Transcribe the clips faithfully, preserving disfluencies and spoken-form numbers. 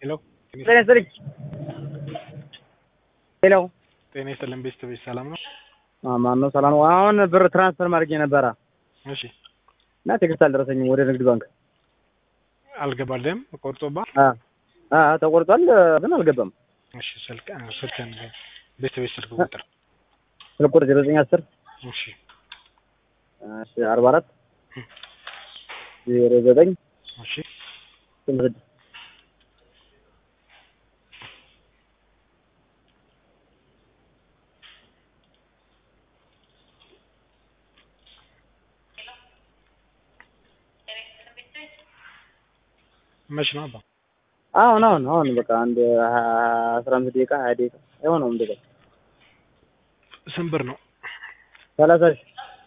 ሄሎ ጤና ይስጥልኝ። ሄሎ ጤና ይስጥልኝ። ቤስት ቤት ሰላም ነው? ማን ነው? ሰላም ነው። አሁን ብር ትራንስፈር ማድረግ ነበረ። እሺ። እና ቴክስት አልደረሰኝም ወደ ንግድ ባንክ። አልገባልህም? ቆርጦባ? አ አ ተቆርጧል ግን አልገባም። እሺ። ስልክ ስልክህን ቤስት ቤት ስልክ ቁጥር ስልክ ቁጥር ዜሮ ዘጠኝ አስር እሺ እሺ አርባ አራት ዜሮ ዘጠኝ እሺ ስምንት መች ነው አባ? አሁን አሁን አሁን በቃ አንድ አስራ አምስት ደቂቃ ሀያ ደቂቃ አይሆነውም። እንደዛ ስንት ብር ነው? ሰላሳ ሺህ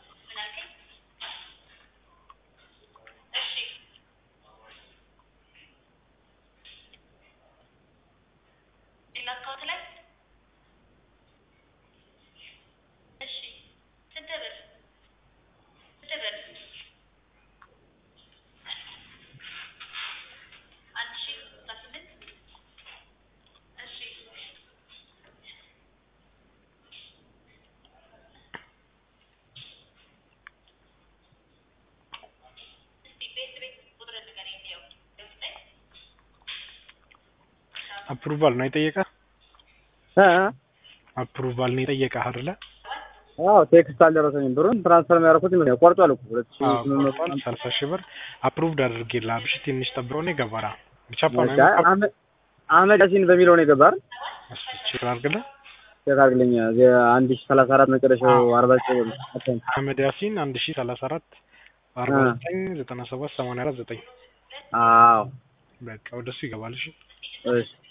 አፕሩቫል ነው የጠየቀህ? አ አፕሩቫል ነው የጠየቀህ አይደለ? አዎ ቴክስት አልደረሰኝም። ብሩን ትራንስፈር የሚያደርጉት ይመስለኛል። ቆርጧል እኮ ሁለት ሺህ ስምንት መቶ ሰላሳ ሺህ ብር አፕሩቭድ አድርጌልሃል። እሺ ትንሽ ጠብቀው ነው የገባራ ብቻ አህመድ አህመድ ያሲን በሚለው ነው የገባህ አይደል? እሺ ቼክ አድርግልህ ቼክ አድርግልኝ። አንድ ሺህ ሰላሳ አራት መጨረሻው አርባ ዘጠኝ ነው። አህመድ ያሲን አንድ ሺህ ሰላሳ አራት አርባ ዘጠኝ ዘጠና ሰባት ሰማንያ አራት ዘጠኝ አዎ በቃ ወደሱ ይገባል። እሺ እሺ